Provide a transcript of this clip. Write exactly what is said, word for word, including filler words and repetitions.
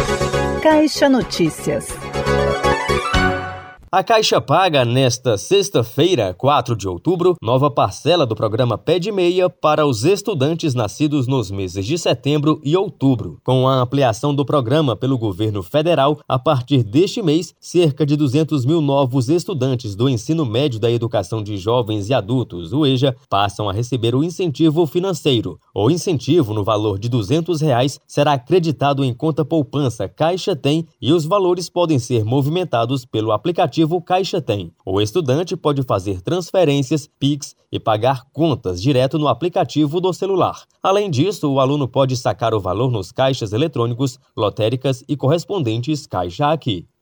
Caixa Notícias. A Caixa paga nesta sexta-feira, quatro de outubro, nova parcela do programa Pé de Meia para os estudantes nascidos nos meses de setembro e outubro. Com a ampliação do programa pelo governo federal, a partir deste mês, cerca de duzentos mil novos estudantes do ensino médio da educação de jovens e adultos, o EJA, passam a receber o incentivo financeiro. O incentivo, no valor de duzentos reais, será acreditado em conta poupança Caixa Tem e os valores podem ser movimentados pelo aplicativo Caixa Tem. O estudante pode fazer transferências, Pix e pagar contas direto no aplicativo do celular. Além disso, o aluno pode sacar o valor nos caixas eletrônicos, lotéricas e correspondentes Caixa Aqui.